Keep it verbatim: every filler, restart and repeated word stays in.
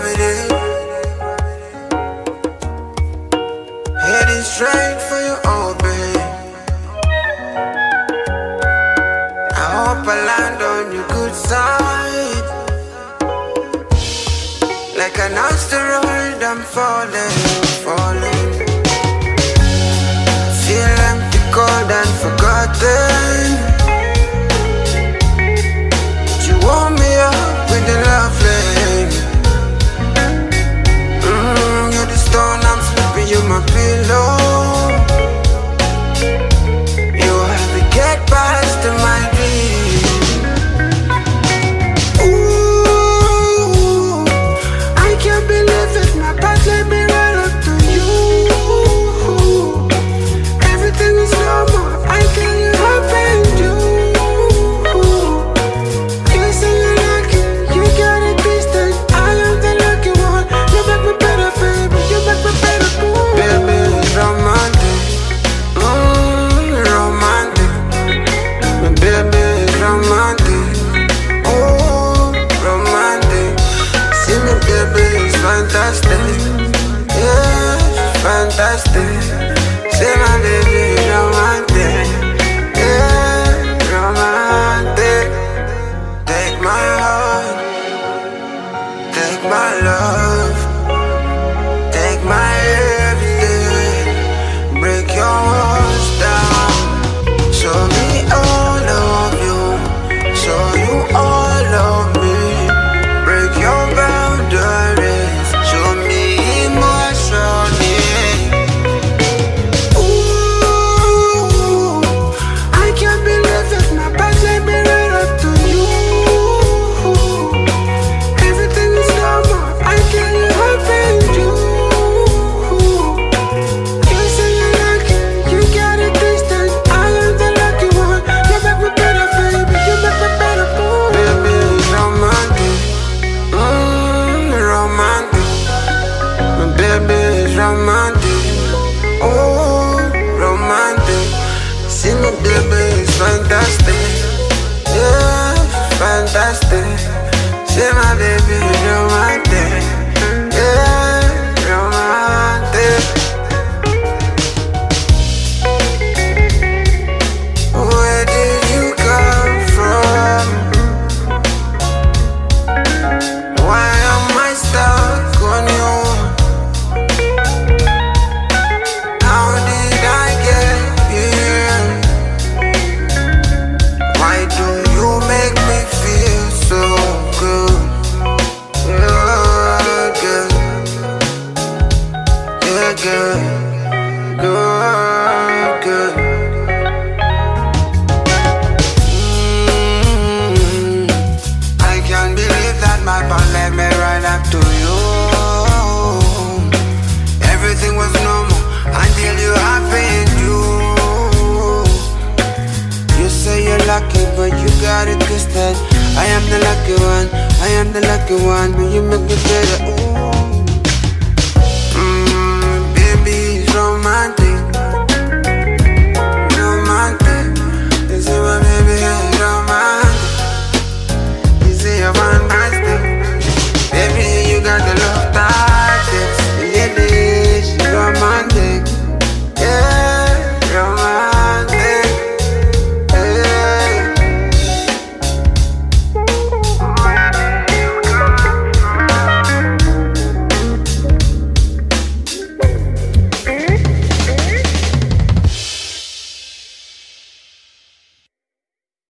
gravity. Heading straight for your old babe. I hope I land on your good side. Like an asteroid, I'm falling, falling. Feel empty, cold and forgotten. You warm me up with the love flame. mm, You're the stone I'm sleeping, you're my pillow. You help me get past to my dream. Ooh, I can't believe it, my past led me right up to you. Everything is normal, I can't happen to you. Fantastic, yeah, fantastic. Say my baby romantic, yeah, romantic. Take my heart, take my love, take my everything. Break your walls down. Show me all of you, show you all of me. Break your boundaries. Fantastic, yeah, fantastic. Say my baby romantic, yeah, romantic. Where did you come from? Why am I stuck on you? How did I get here? Why do you make me feel so good? Yeah, good. Yeah, good. Good, good. mm, I can't believe that my bond led me right up to you. Everything was normal until you happened to. You say you're lucky, but you got it twisted. I am the lucky one, I am the lucky one. But you make me better